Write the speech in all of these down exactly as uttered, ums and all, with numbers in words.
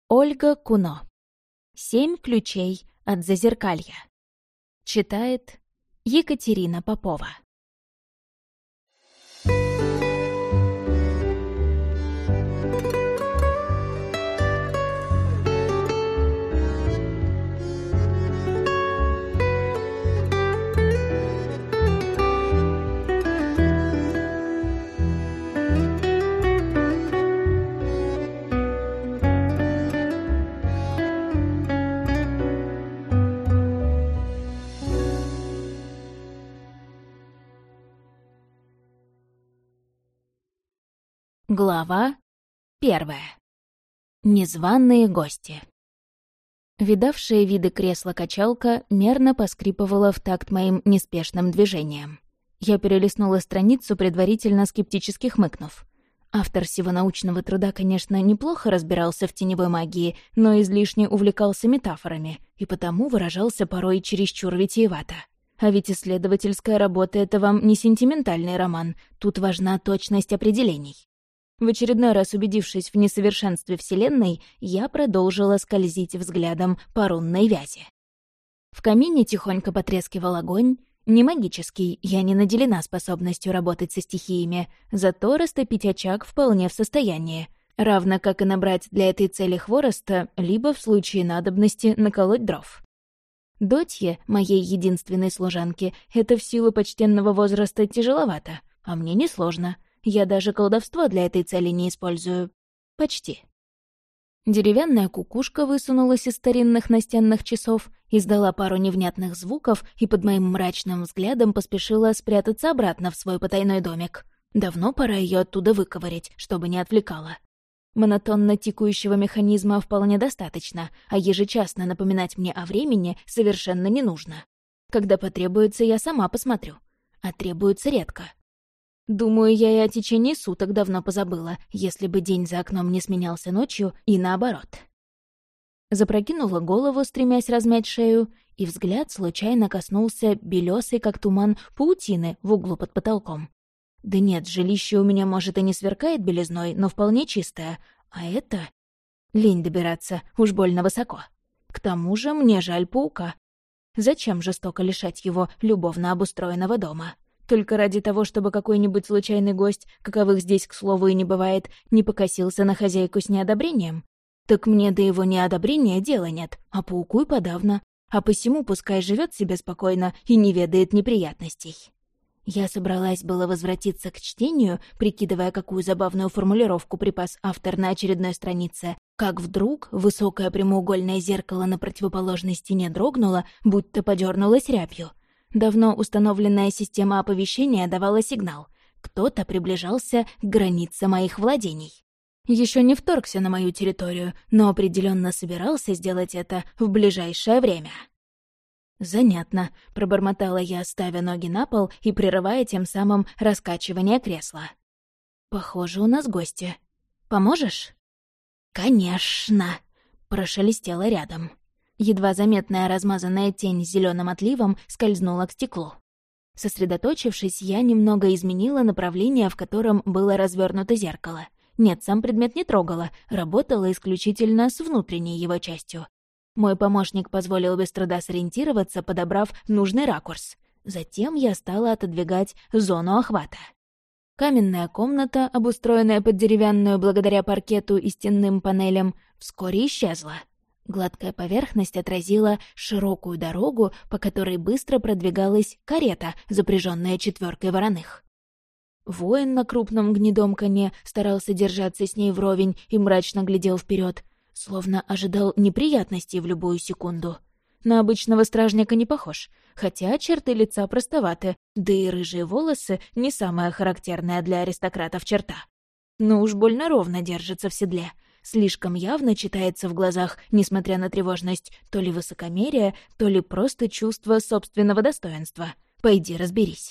Ольга Куно. «Семь ключей от зазеркалья». Читает Екатерина Попова. Глава первая. Незваные гости. Видавшая виды кресло-качалка мерно поскрипывала в такт моим неспешным движениям. Я перелистнула страницу, предварительно скептически хмыкнув. Автор сего научного труда, конечно, неплохо разбирался в теневой магии, но излишне увлекался метафорами, и потому выражался порой чересчур витиевато. А ведь исследовательская работа — это вам не сентиментальный роман, тут важна точность определений. В очередной раз убедившись в несовершенстве Вселенной, я продолжила скользить взглядом по рунной вязи. В камине тихонько потрескивал огонь. Не магический, я не наделена способностью работать со стихиями, зато растопить очаг вполне в состоянии, равно как и набрать для этой цели хвороста, либо, в случае надобности, наколоть дров. Дотье, моей единственной служанке, это в силу почтенного возраста тяжеловато, а мне несложно. Я даже колдовство для этой цели не использую. Почти. Деревянная кукушка высунулась из старинных настенных часов, издала пару невнятных звуков и под моим мрачным взглядом поспешила спрятаться обратно в свой потайной домик. Давно пора ее оттуда выковырять, чтобы не отвлекала. Монотонно тикающего механизма вполне достаточно, а ежечасно напоминать мне о времени совершенно не нужно. Когда потребуется, я сама посмотрю. А требуется редко. Думаю, я и о течении суток давно позабыла, если бы день за окном не сменялся ночью, и наоборот. Запрокинула голову, стремясь размять шею, и взгляд случайно коснулся белёсой, как туман, паутины в углу под потолком. Да нет, жилище у меня, может, и не сверкает белизной, но вполне чистое, а это... Лень добираться, уж больно высоко. К тому же мне жаль паука. Зачем жестоко лишать его любовно обустроенного дома? Только ради того, чтобы какой-нибудь случайный гость, каковых здесь, к слову, и не бывает, не покосился на хозяйку с неодобрением? Так мне до его неодобрения дела нет, а пауку и подавно. А посему пускай живет себе спокойно и не ведает неприятностей. Я собралась было возвратиться к чтению, прикидывая, какую забавную формулировку припас автор на очередной странице, как вдруг высокое прямоугольное зеркало на противоположной стене дрогнуло, будто подернулось рябью. Давно установленная система оповещения давала сигнал. Кто-то приближался к границе моих владений. Еще не вторгся на мою территорию, но определенно собирался сделать это в ближайшее время. «Занятно», — пробормотала я, ставя ноги на пол и прерывая тем самым раскачивание кресла. «Похоже, у нас гости. Поможешь?» «Конечно», — прошелестело рядом. Едва заметная размазанная тень с зеленым отливом скользнула к стеклу. Сосредоточившись, я немного изменила направление, в котором было развернуто зеркало. Нет, сам предмет не трогала, работала исключительно с внутренней его частью. Мой помощник позволил без труда сориентироваться, подобрав нужный ракурс. Затем я стала отодвигать зону охвата. Каменная комната, обустроенная под деревянную благодаря паркету и стенным панелям, вскоре исчезла. Гладкая поверхность отразила широкую дорогу, по которой быстро продвигалась карета, запряженная четверкой вороных. Воин на крупном гнедом коне старался держаться с ней вровень и мрачно глядел вперед, словно ожидал неприятностей в любую секунду. На обычного стражника не похож, хотя черты лица простоваты, да и рыжие волосы — не самая характерная для аристократов черта. Но уж больно ровно держится в седле. Слишком явно читается в глазах, несмотря на тревожность, то ли высокомерие, то ли просто чувство собственного достоинства. Пойди разберись.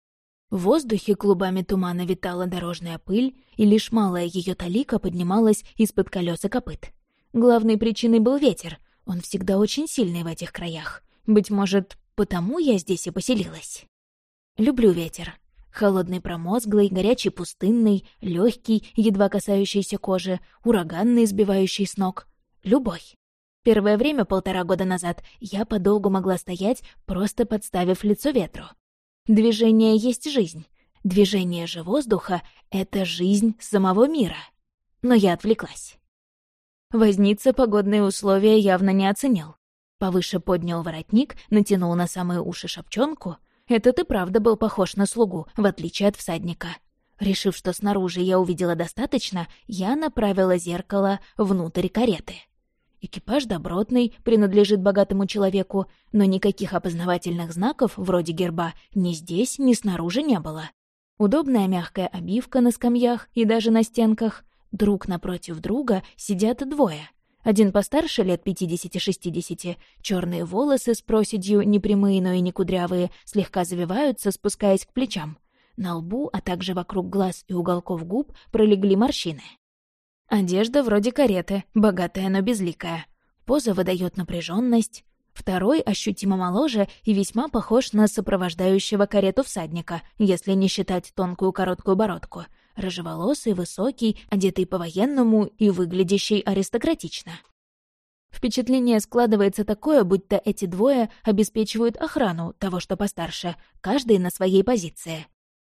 В воздухе клубами тумана витала дорожная пыль, и лишь малая ее талика поднималась из-под колес и копыт. Главной причиной был ветер, он всегда очень сильный в этих краях. Быть может, потому я здесь и поселилась. Люблю ветер. Холодный промозглый, горячий пустынный, легкий, едва касающийся кожи, ураганный, сбивающий с ног. любой. Первое время, полтора года назад, я подолгу могла стоять, просто подставив лицо ветру. Движение есть жизнь. Движение же воздуха — это жизнь самого мира. Но я отвлеклась. Возница погодные условия явно не оценил. Повыше поднял воротник, натянул на самые уши шапчонку. Этот и правда был похож на слугу, в отличие от всадника. Решив, что снаружи я увидела достаточно, я направила зеркало внутрь кареты. Экипаж добротный, принадлежит богатому человеку, но никаких опознавательных знаков, вроде герба, ни здесь, ни снаружи не было. Удобная мягкая обивка на скамьях и даже на стенках. Друг напротив друга сидят двое. Один постарше, лет пятидесяти-шестидесяти, черные волосы с проседью, не прямые, но и не кудрявые, слегка завиваются, спускаясь к плечам. На лбу, а также вокруг глаз и уголков губ пролегли морщины. Одежда вроде кареты, богатая, но безликая. Поза выдает напряженность. Второй ощутимо моложе и весьма похож на сопровождающего карету всадника, если не считать тонкую короткую бородку. Рыжеволосый, высокий, одетый по-военному и выглядящий аристократично. Впечатление складывается такое, будто эти двое обеспечивают охрану того, что постарше, каждый на своей позиции.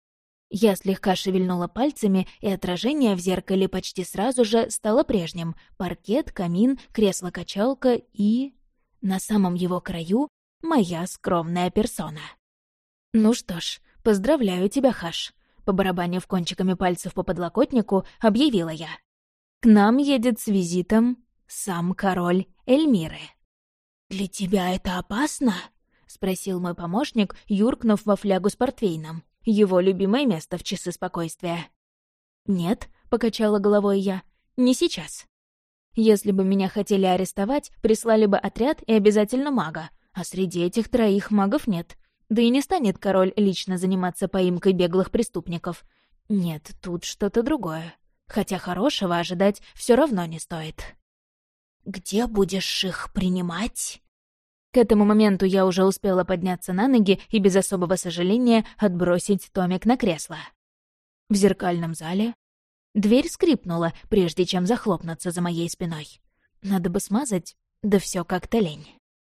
Я слегка шевельнула пальцами, и отражение в зеркале почти сразу же стало прежним. Паркет, камин, кресло-качалка и... на самом его краю моя скромная персона. «Ну что ж, поздравляю тебя, Хаш», — побарабанив кончиками пальцев по подлокотнику, объявила я. «К нам едет с визитом сам король Эльмиры». «Для тебя это опасно?» — спросил мой помощник, юркнув во флягу с портвейном. Его любимое место в часы спокойствия. «Нет», — покачала головой я, — «не сейчас. Если бы меня хотели арестовать, прислали бы отряд и обязательно мага, а среди этих троих магов нет. Да и не станет король лично заниматься поимкой беглых преступников. Нет, тут что-то другое. Хотя хорошего ожидать все равно не стоит». «Где будешь их принимать?» К этому моменту я уже успела подняться на ноги и без особого сожаления отбросить томик на кресло. В зеркальном зале дверь скрипнула, прежде чем захлопнуться за моей спиной. Надо бы смазать, да все как-то лень.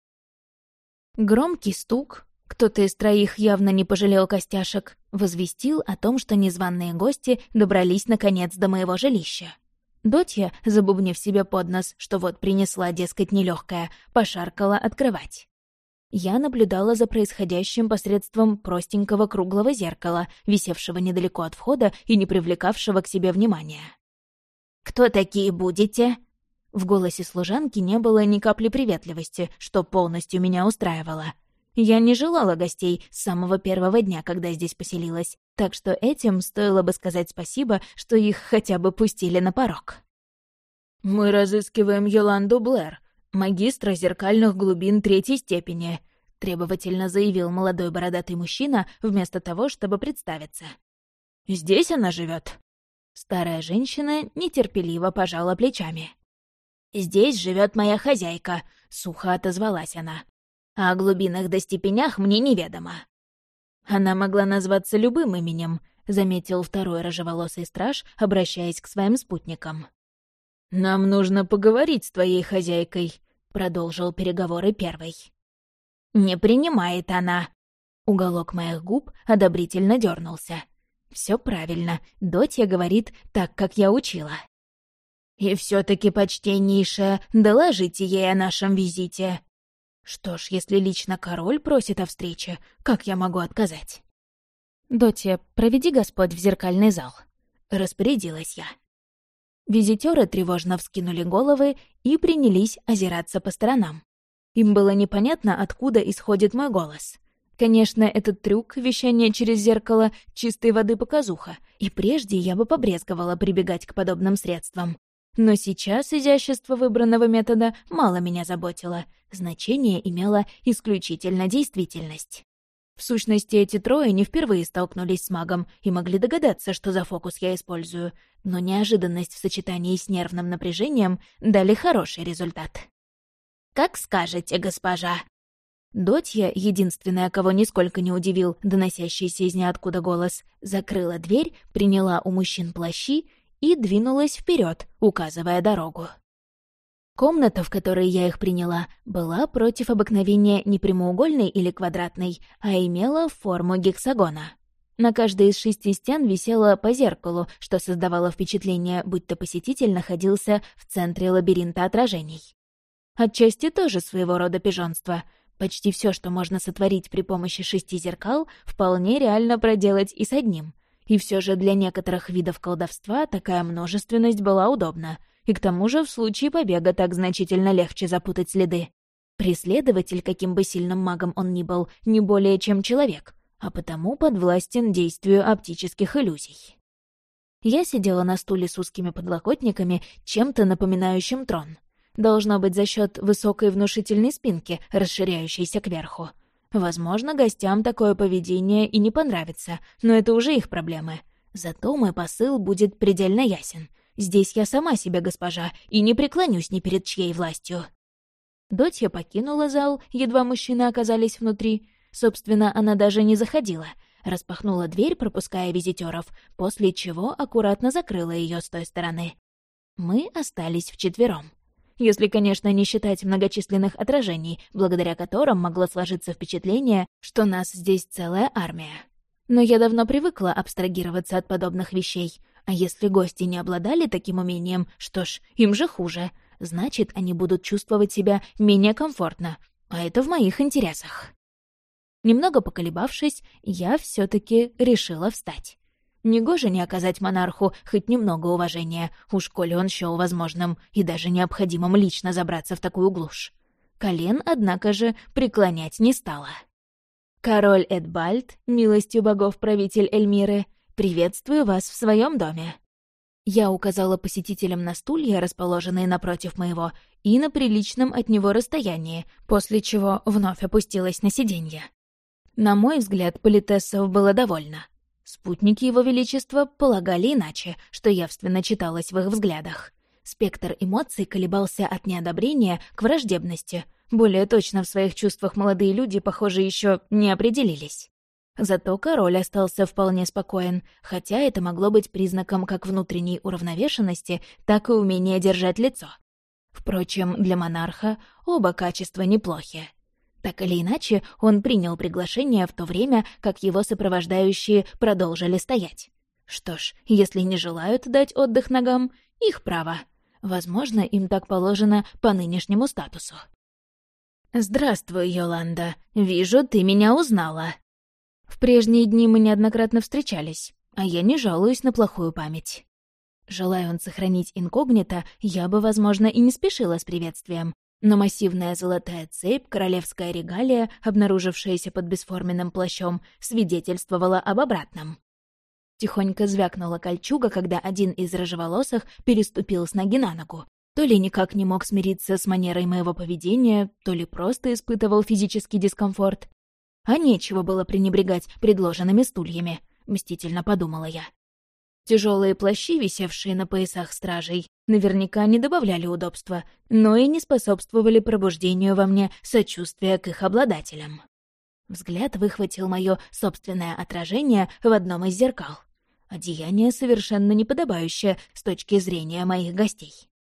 Громкий стук, кто-то из троих явно не пожалел костяшек, возвестил о том, что незваные гости добрались наконец до моего жилища. Дотья, забубнив себе под нос, что вот принесла, дескать, нелегкая, пошаркала открывать. Я наблюдала за происходящим посредством простенького круглого зеркала, висевшего недалеко от входа и не привлекавшего к себе внимания. «Кто такие будете?» В голосе служанки не было ни капли приветливости, что полностью меня устраивало. Я не желала гостей с самого первого дня, когда здесь поселилась, так что этим стоило бы сказать спасибо, что их хотя бы пустили на порог. «Мы разыскиваем Йоланду Блэр, магистра зеркальных глубин третьей степени», — требовательно заявил молодой бородатый мужчина, вместо того, чтобы представиться. «Здесь она живет. Старая женщина нетерпеливо пожала плечами. «Здесь живет моя хозяйка», — сухо отозвалась она. «А о глубинах да степенях мне неведомо». «Она могла назваться любым именем», — заметил второй рыжеволосый страж, обращаясь к своим спутникам. «Нам нужно поговорить с твоей хозяйкой», — продолжил переговоры первый. «Не принимает она». Уголок моих губ одобрительно дернулся. «Все правильно, Дотья говорит так, как я учила». «И все-таки, почтеннейшая, доложите ей о нашем визите». Что ж, если лично король просит о встрече, как я могу отказать? «Дотья, проведи господ в зеркальный зал», — распорядилась я. Визитёры тревожно вскинули головы и принялись озираться по сторонам. Им было непонятно, откуда исходит мой голос. Конечно, этот трюк, вещание через зеркало, чистой воды показуха, и прежде я бы побрезговала прибегать к подобным средствам. Но сейчас изящество выбранного метода мало меня заботило, значение имело исключительно действительность. В сущности, эти трое не впервые столкнулись с магом и могли догадаться, что за фокус я использую, но неожиданность в сочетании с нервным напряжением дали хороший результат. «Как скажете, госпожа!» Дотья, единственная, кого нисколько не удивил доносящийся из ниоткуда голос, закрыла дверь, приняла у мужчин плащи и двинулась вперед, указывая дорогу. Комната, в которой я их приняла, была против обыкновения не прямоугольной или квадратной, а имела форму гексагона. На каждой из шести стен висело по зеркалу, что создавало впечатление, будто посетитель находился в центре лабиринта отражений. Отчасти тоже своего рода пижонство. Почти все, что можно сотворить при помощи шести зеркал, вполне реально проделать и с одним. И все же для некоторых видов колдовства такая множественность была удобна. И к тому же в случае побега так значительно легче запутать следы. Преследователь, каким бы сильным магом он ни был, не более чем человек, а потому подвластен действию оптических иллюзий. Я сидела на стуле с узкими подлокотниками, чем-то напоминающим трон. Должно быть за счет высокой внушительной спинки, расширяющейся кверху. Возможно, гостям такое поведение и не понравится, но это уже их проблемы. Зато мой посыл будет предельно ясен. Здесь я сама себе госпожа и не преклонюсь ни перед чьей властью. Дотья покинула зал, едва мужчины оказались внутри. Собственно, она даже не заходила. Распахнула дверь, пропуская визитеров, после чего аккуратно закрыла ее с той стороны. Мы остались вчетвером. Если, конечно, не считать многочисленных отражений, благодаря которым могло сложиться впечатление, что нас здесь целая армия. Но я давно привыкла абстрагироваться от подобных вещей. А если гости не обладали таким умением, что ж, им же хуже. Значит, они будут чувствовать себя менее комфортно. А это в моих интересах. Немного поколебавшись, я все-таки решила встать. Негоже не оказать монарху хоть немного уважения, уж коли он счёл возможным и даже необходимым лично забраться в такую глушь. Колен, однако же, преклонять не стала. «Король Эдбальд, милостью богов правитель Эльмиры, приветствую вас в своем доме». Я указала посетителям на стулья, расположенные напротив моего, и на приличном от него расстоянии, после чего вновь опустилась на сиденье. На мой взгляд, политессов было довольно. Спутники его величества полагали иначе, что явственно читалось в их взглядах. Спектр эмоций колебался от неодобрения к враждебности. Более точно в своих чувствах молодые люди, похоже, еще не определились. Зато король остался вполне спокоен, хотя это могло быть признаком как внутренней уравновешенности, так и умения держать лицо. Впрочем, для монарха оба качества неплохи. Так или иначе, он принял приглашение в то время, как его сопровождающие продолжили стоять. Что ж, если не желают дать отдых ногам, их право. Возможно, им так положено по нынешнему статусу. «Здравствуй, Йоланда. Вижу, ты меня узнала». В прежние дни мы неоднократно встречались, а я не жалуюсь на плохую память. Желая он сохранить инкогнито, я бы, возможно, и не спешила с приветствием, но массивная золотая цепь, королевская регалия, обнаружившаяся под бесформенным плащом, свидетельствовала об обратном. Тихонько звякнула кольчуга, когда один из рыжеволосых переступил с ноги на ногу. То ли никак не мог смириться с манерой моего поведения, то ли просто испытывал физический дискомфорт. А нечего было пренебрегать предложенными стульями, мстительно подумала я. Тяжелые плащи, висевшие на поясах стражей, наверняка не добавляли удобства, но и не способствовали пробуждению во мне сочувствия к их обладателям. Взгляд выхватил мое собственное отражение в одном из зеркал. Одеяние совершенно неподобающее с точки зрения моих гостей.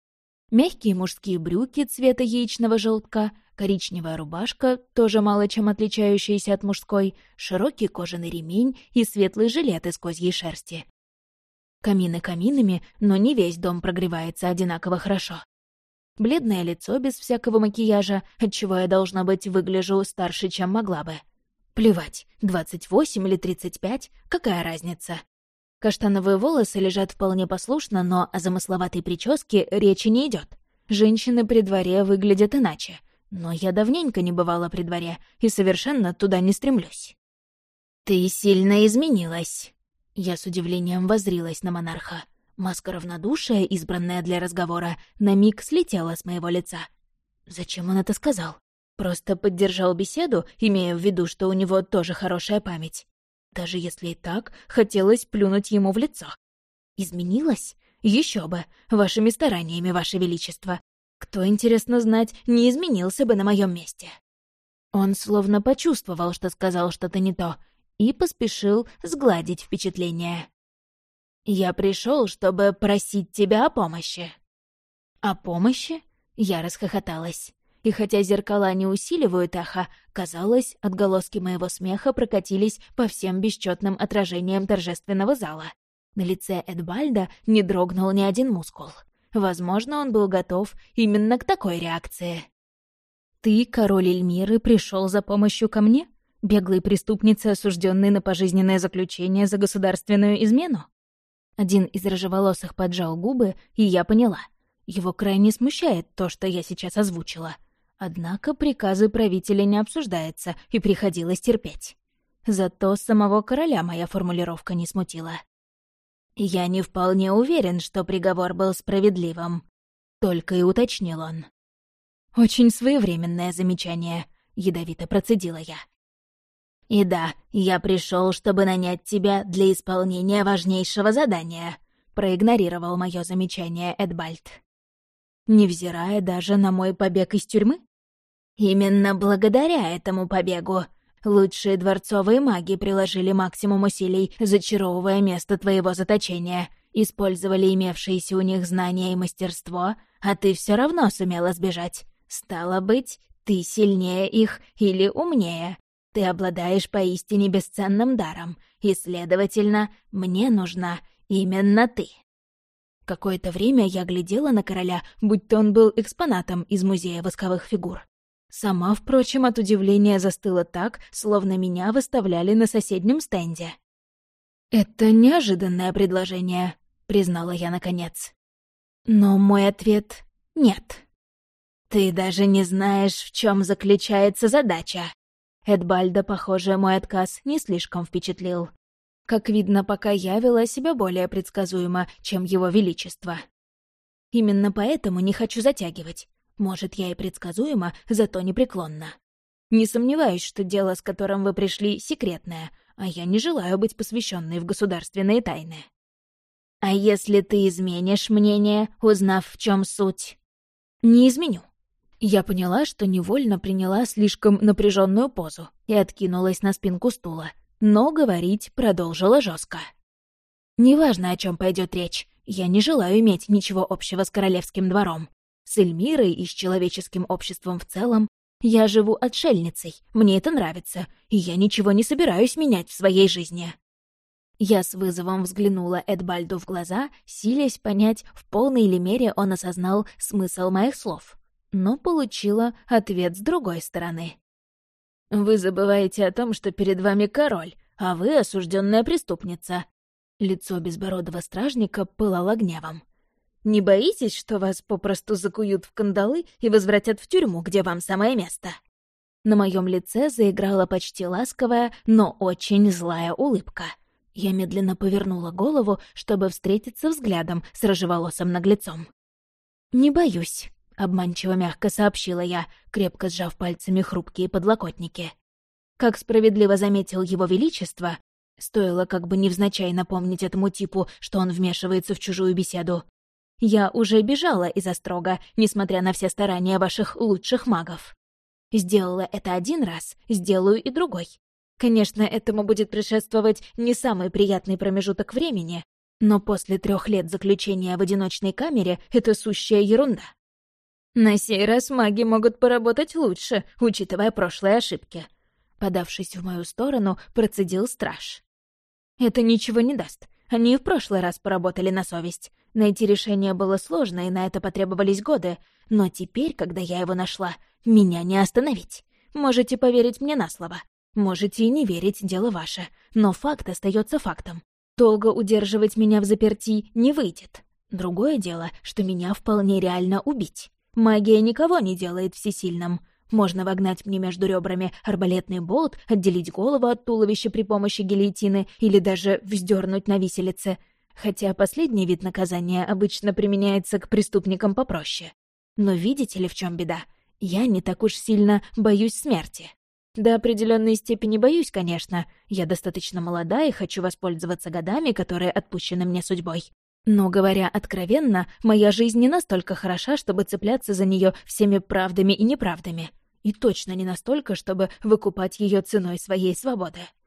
Мягкие мужские брюки цвета яичного желтка, коричневая рубашка, тоже мало чем отличающаяся от мужской, широкий кожаный ремень и светлый жилет из козьей шерсти. Камины каминами, но не весь дом прогревается одинаково хорошо. Бледное лицо без всякого макияжа, отчего я, должно быть, выгляжу старше, чем могла бы. Плевать, двадцать восемь или тридцать пять, какая разница? Каштановые волосы лежат вполне послушно, но о замысловатой прическе речи не идет. Женщины при дворе выглядят иначе. Но я давненько не бывала при дворе и совершенно туда не стремлюсь. «Ты сильно изменилась». Я с удивлением воззрилась на монарха. Маска равнодушия, избранная для разговора, на миг слетела с моего лица. Зачем он это сказал? Просто поддержал беседу, имея в виду, что у него тоже хорошая память. Даже если и так, хотелось плюнуть ему в лицо. Изменилась? Еще бы, вашими стараниями, ваше величество. Кто, интересно знать, не изменился бы на моем месте? Он словно почувствовал, что сказал что-то не то, и поспешил сгладить впечатление. «Я пришел, чтобы просить тебя о помощи». «О помощи?» Я расхохоталась. И хотя зеркала не усиливают эхо, казалось, отголоски моего смеха прокатились по всем бесчетным отражениям торжественного зала. На лице Эдбальда не дрогнул ни один мускул. Возможно, он был готов именно к такой реакции. «Ты, король Эльмиры, пришел за помощью ко мне? Беглой преступнице, осужденной на пожизненное заключение за государственную измену?» Один из рыжеволосых поджал губы, и я поняла. Его крайне смущает то, что я сейчас озвучила. Однако приказы правителя не обсуждаются, и приходилось терпеть. Зато самого короля моя формулировка не смутила. «Я не вполне уверен, что приговор был справедливым», — только и уточнил он. «Очень своевременное замечание», — ядовито процедила я. «И да, я пришел, чтобы нанять тебя для исполнения важнейшего задания», — проигнорировал мое замечание Эдбальд. «Невзирая даже на мой побег из тюрьмы?» «Именно благодаря этому побегу лучшие дворцовые маги приложили максимум усилий, зачаровывая место твоего заточения, использовали имевшиеся у них знания и мастерство, а ты все равно сумела сбежать. Стало быть, ты сильнее их или умнее. Ты обладаешь поистине бесценным даром, и, следовательно, мне нужна именно ты». Какое-то время я глядела на короля, будто он был экспонатом из музея восковых фигур. Сама, впрочем, от удивления застыла так, словно меня выставляли на соседнем стенде. «Это неожиданное предложение», — признала я наконец. Но мой ответ — нет. «Ты даже не знаешь, в чем заключается задача». Эдбальда, похоже, мой отказ не слишком впечатлил. Как видно, пока я вела себя более предсказуемо, чем его величество. Именно поэтому не хочу затягивать. Может, я и предсказуема, зато непреклонна. Не сомневаюсь, что дело, с которым вы пришли, секретное, а я не желаю быть посвященной в государственные тайны. А если ты изменишь мнение, узнав, в чем суть? Не изменю. Я поняла, что невольно приняла слишком напряженную позу и откинулась на спинку стула, но говорить продолжила жестко. Неважно, о чем пойдет речь, я не желаю иметь ничего общего с королевским двором. С Эльмирой и с человеческим обществом в целом. Я живу отшельницей, мне это нравится, и я ничего не собираюсь менять в своей жизни. Я с вызовом взглянула Эдбальду в глаза, силясь понять, в полной ли мере он осознал смысл моих слов. Но получила ответ с другой стороны. «Вы забываете о том, что перед вами король, а вы осужденная преступница». Лицо безбородого стражника пылало гневом. «Не боитесь, что вас попросту закуют в кандалы и возвратят в тюрьму, где вам самое место?» На моем лице заиграла почти ласковая, но очень злая улыбка. Я медленно повернула голову, чтобы встретиться взглядом с рыжеволосым наглецом. «Не боюсь», — обманчиво мягко сообщила я, крепко сжав пальцами хрупкие подлокотники. Как справедливо заметил его величество, стоило как бы невзначай напомнить этому типу, что он вмешивается в чужую беседу, я уже бежала из Острога, несмотря на все старания ваших лучших магов. Сделала это один раз, сделаю и другой. Конечно, этому будет предшествовать не самый приятный промежуток времени, но после трех лет заключения в одиночной камере это сущая ерунда. На сей раз маги могут поработать лучше, учитывая прошлые ошибки. Подавшись в мою сторону, процедил страж. Это ничего не даст. Они и в прошлый раз поработали на совесть. Найти решение было сложно, и на это потребовались годы. Но теперь, когда я его нашла, меня не остановить. Можете поверить мне на слово. Можете и не верить, дело ваше. Но факт остается фактом. Долго удерживать меня в заперти не выйдет. Другое дело, что меня вполне реально убить. Магия никого не делает всесильным. Можно вогнать мне между ребрами арбалетный болт, отделить голову от туловища при помощи гильотины или даже вздернуть на виселице. Хотя последний вид наказания обычно применяется к преступникам попроще. Но видите ли, в чем беда? Я не так уж сильно боюсь смерти. До определенной степени боюсь, конечно. Я достаточно молода и хочу воспользоваться годами, которые отпущены мне судьбой. Но, говоря откровенно, моя жизнь не настолько хороша, чтобы цепляться за нее всеми правдами и неправдами. И точно не настолько, чтобы выкупать ее ценой своей свободы.